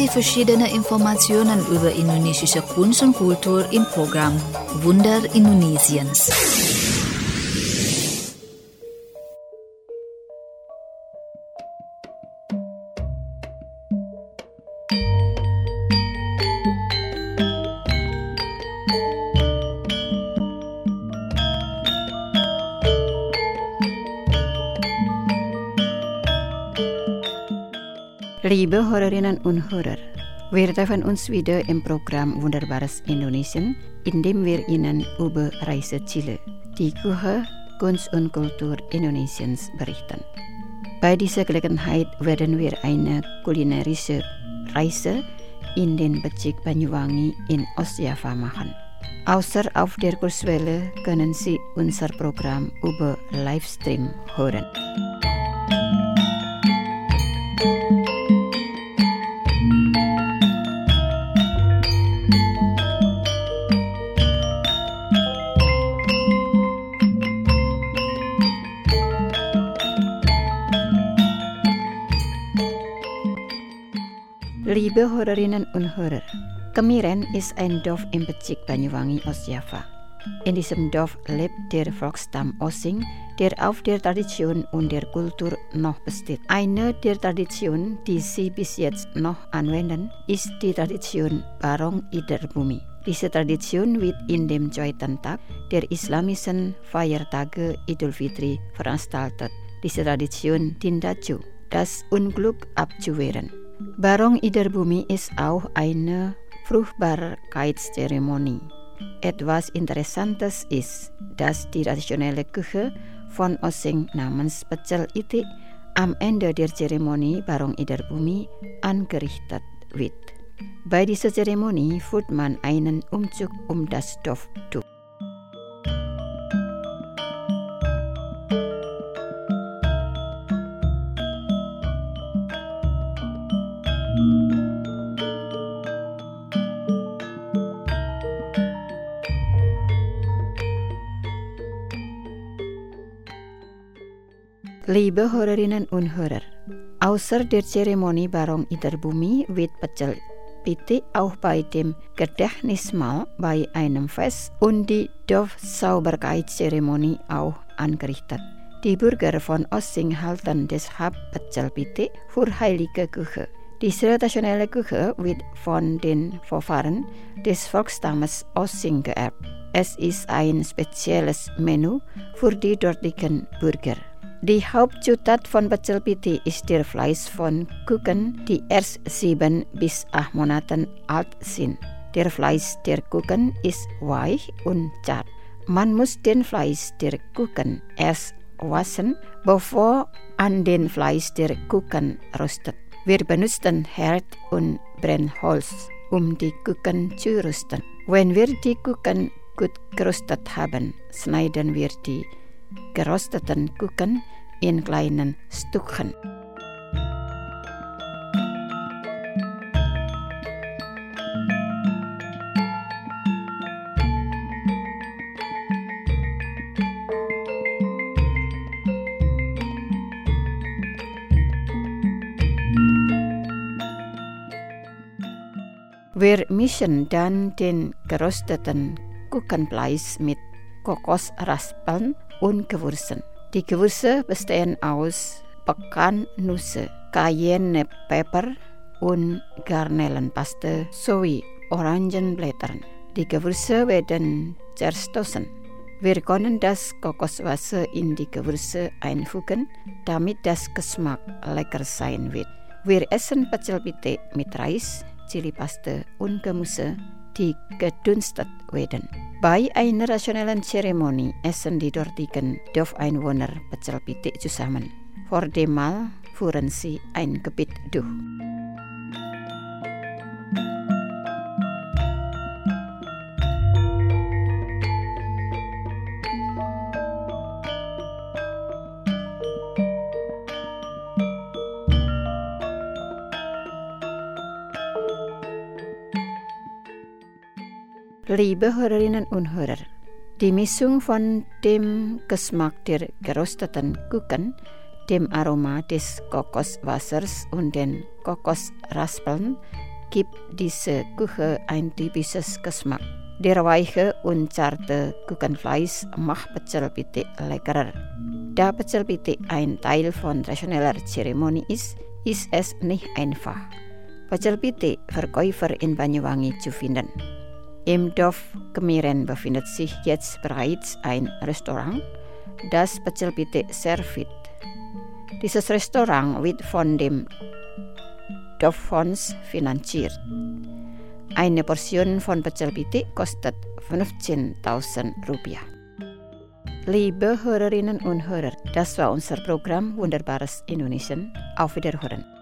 verschiedene Informationen über indonesische Kunst und Kultur im Programm Wunder Indonesiens. Liebe Hörerinnen und Hörer, wir treffen uns wieder im Programm Wunderbares Indonesien, in dem wir Ihnen über Reiseziele, die Küche, Kunst und Kultur Indonesiens berichten. Bei dieser Gelegenheit werden wir eine kulinarische Reise in den Bezirk Banyuwangi in Ostjava machen. Außer auf der Kurswelle können Sie unser Programm über Livestream hören. Liebe Hörerinnen und Hörer, Kemiren ist ein Dorf im Bezirk Banyuwangi, Ostjava. In diesem Dorf lebt der Volksstamm Osing, der auf der Tradition und der Kultur noch besteht. Eine der Traditionen, die sie bis jetzt noch anwenden, ist die Tradition Barong Ider-Bumi. Diese Tradition wird in dem zweiten Tag der islamischen Feiertage Idul Fitri veranstaltet. Diese Tradition dient dazu, das Unglück abzuwehren. Barong Ider-Bumi ist auch eine Fruchtbarkeitszeremonie. Etwas Interessantes ist, dass die traditionelle Küche von Osing namens Pecel Itik am Ende der Zeremonie Barong Ider-Bumi angerichtet wird. Bei dieser Zeremonie führt man einen Umzug um das Dorf durch. Liebe Hörerinnen und Hörer, außer der Zeremonie Barong Ider-Bumi wird Pecel Itik auch bei dem Gedächtnismahl bei einem Fest und die Dorfsauberkeitszeremonie auch angerichtet. Die Bürger von Osing halten deshalb Pecel Itik für heilige Küche. Diese traditionelle Küche wird von den Vorfahren des Volksstammes Osing geerbt. Es ist ein spezielles Menü für die dortigen Bürger. Die Hauptzutat von Pecel Itik ist der Fleisch von Küken, die erst 7 bis 8 Monate alt sind. Der Fleisch der Küken ist weich und zart. Man muss den Fleisch der Küken erst waschen, bevor an den Fleisch der Küken röstet. Wir benutzen Herd und Brennholz, um die Küken zu rösten. Wenn wir die Küken gut geröstet haben, schneiden wir die gerösteten Küken in kleinen Stückchen. Wir mischen dann den gerösteten Kükenfleisch mit Kokosraspeln und Gewürzen. Die Gewürze bestehen aus Pekannüsse, Cayenne Pepper und Garnelenpaste sowie Orangenblättern. Die Gewürze werden zerstoßen. Wir können das Kokoswasser in die Gewürze einfügen, damit das Geschmack lecker sein wird. Wir essen Pecel Itik mit Reis, Chilipaste und Gemüse, die gedünstet werden. Bei einer rationellen Zeremonie essen die dortigen Dorfeinwohner Pecel Itik zusammen. Vor dem Mahl führen sie ein Gebet durch. Liebe Hörerinnen und Hörer, die Mischung von dem Geschmack der gerösteten Küken, dem Aroma des Kokoswassers und den Kokosraspeln gibt diese Küche ein typisches Geschmack. Der weiche und zarte Kuchenfleisch macht Pecel Pite leckerer. Da Pecel Pite ein Teil von traditioneller Zeremonie ist es nicht einfach, Pecel Pite Verkäufer in Banyuwangi zu finden. Im Dorf Kemiren befindet sich jetzt bereits ein Restaurant, das Pecel Pite serviert. Dieses Restaurant wird von dem Dorffonds finanziert. Eine Portion von Pecel Pite kostet 15.000 Rupiah. Liebe Hörerinnen und Hörer, das war unser Programm Wunderbares Indonesian. Auf Wiederhören.